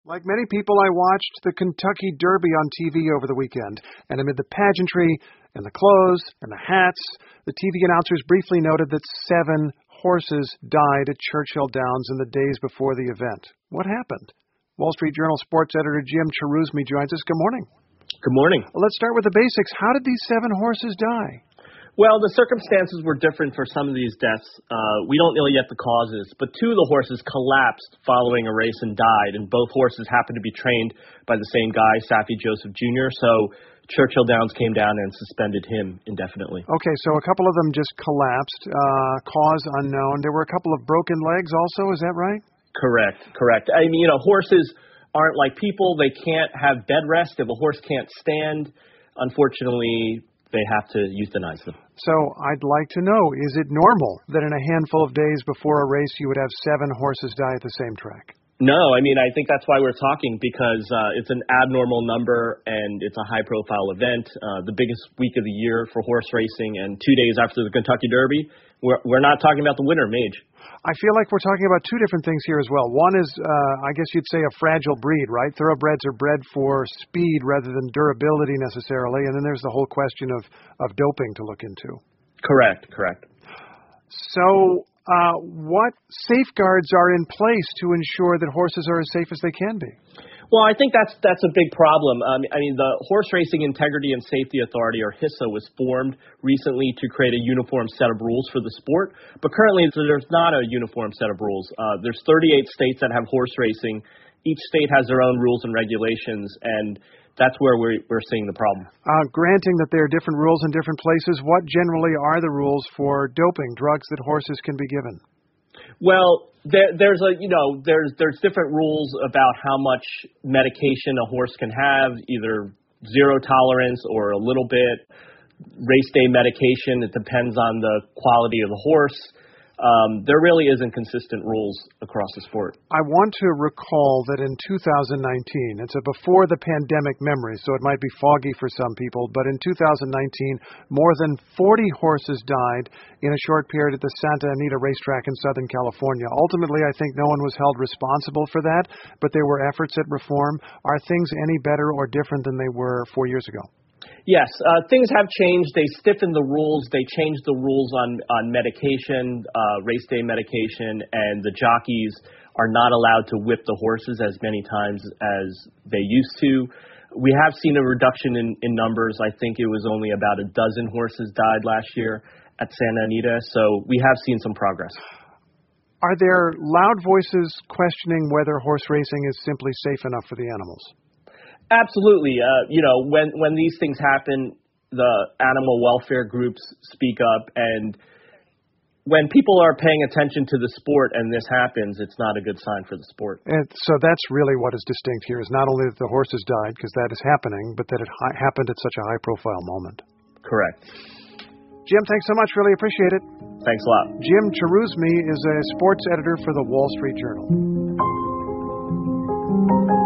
Like many people, I watched the Kentucky Derby on TV over the weekend, and amid the pageantry and the clothes and the hats, the TV announcers briefly noted that 7 horses died at Churchill Downs in the days before the event. What happened? Wall Street Journal sports editor Jim Cherusmi joins us. Good morning. Good morning. Well, let's start with the basics. How did these 7 horses die? Well, the circumstances were different for some of these deaths. We don't know yet the causes, but 2 of the horses collapsed following a race and died, and both horses happened to be trained by the same guy, Saffie Joseph Jr., so Churchill Downs came down and suspended him indefinitely. Okay, so a couple of them just collapsed, cause unknown. There were a couple of broken legs also, is that right? Correct. I mean, horses aren't like people. They can't have bed rest. If a horse can't stand, unfortunately, they have to euthanize them. So I'd like to know, is it normal that in a handful of days before a race you would have 7 horses die at the same track? No, I mean, I think that's why we're talking, because it's an abnormal number and it's a high-profile event, the biggest week of the year for horse racing, and 2 days after the Kentucky Derby. We're not talking about the winter, Mage. I feel like we're talking about 2 different things here as well. One is, I guess you'd say, a fragile breed, right? Thoroughbreds are bred for speed rather than durability necessarily, and then there's the whole question of doping to look into. Correct. So what safeguards are in place to ensure that horses are as safe as they can be? Well, I think that's a big problem. I mean, the Horse Racing Integrity and Safety Authority, or HISA, was formed recently to create a uniform set of rules for the sport. But currently, there's not a uniform set of rules. There's 38 states that have horse racing. Each state has their own rules and regulations, and that's where we're seeing the problem. Granting that there are different rules in different places, what generally are the rules for doping, drugs that horses can be given? Well, there's different rules about how much medication a horse can have, either zero tolerance or a little bit. Race day medication, it depends on the quality of the horse. There really isn't consistent rules across the sport. I want to recall that in 2019, it's a before the pandemic memory, so it might be foggy for some people, but in 2019, more than 40 horses died in a short period at the Santa Anita racetrack in Southern California. Ultimately, I think no one was held responsible for that, but there were efforts at reform. Are things any better or different than they were 4 years ago? Yes, things have changed. They stiffened the rules. They changed the rules on medication, race day medication, and the jockeys are not allowed to whip the horses as many times as they used to. We have seen a reduction in numbers. I think it was only about 12 horses died last year at Santa Anita, so we have seen some progress. Are there loud voices questioning whether horse racing is simply safe enough for the animals? Absolutely. When these things happen, the animal welfare groups speak up, and when people are paying attention to the sport and this happens, it's not a good sign for the sport. And so that's really what is distinct here, is not only that the horses died, because that is happening, but that it happened at such a high-profile moment. Correct. Jim, thanks so much. Really appreciate it. Thanks a lot. Jim Cherusmi is a sports editor for the Wall Street Journal.